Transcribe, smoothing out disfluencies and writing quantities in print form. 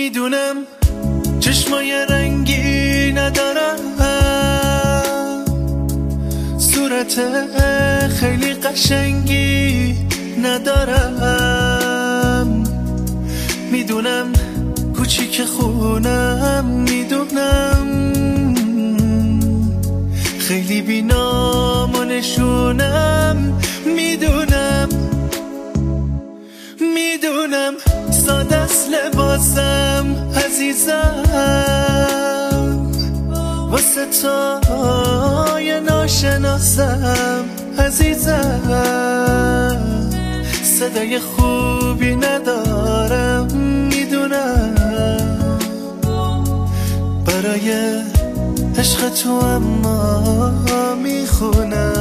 میدونم چشمای رنگی ندارم، صورت خیلی قشنگی ندارم، میدونم کوچیک خونم، میدونم خیلی بینام و نشونم، میدونم ساده است لباسم عزیزم، واسه تای ناشناسم عزیزم، صدای خوبی ندارم، میدونم برای عشق تو اما میخونم.